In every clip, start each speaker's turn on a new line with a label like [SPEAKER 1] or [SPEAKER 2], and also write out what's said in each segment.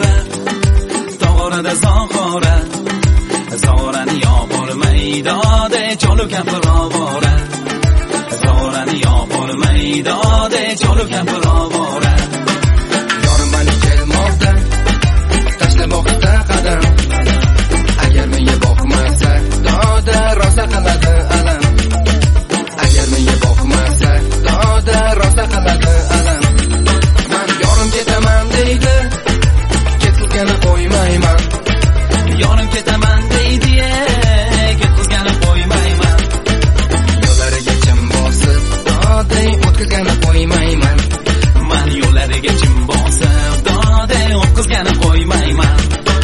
[SPEAKER 1] zog'ora, tog'orada zog'ora, zog'orani yopolmaydi de cholu kampir ovora, zog'orani yopolmaydi de cholu kampir ovora.
[SPEAKER 2] Yorim meni kelmoqda, tashlamoqda qadam. Agar menga boqmasa, doda rosa qiladi alam. Agar menga boqmasa, doda rosa qiladi alam. Men yorim ketaman deydi, ketgani qo'ymayman.
[SPEAKER 1] Yorim ketaman deydi, ketgani qo'ymayman.
[SPEAKER 2] Yo'llariga chim bosib, doday o'tkazgani qo'ymayman.
[SPEAKER 1] Men yo'llariga chim bosib, doday o'tkazgani qo'ymayman.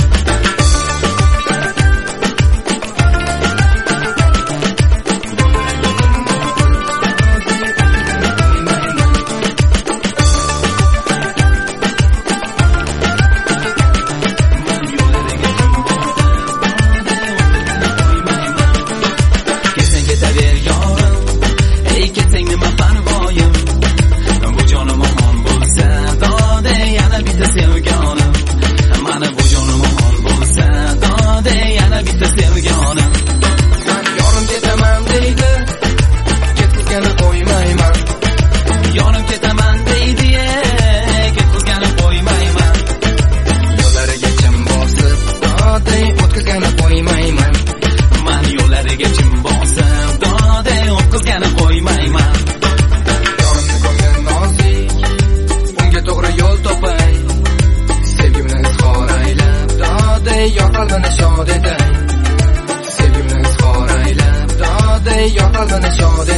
[SPEAKER 2] Yor qalbini shod etay, sevgimni izhor aylab, doday yor qalbini shod etay.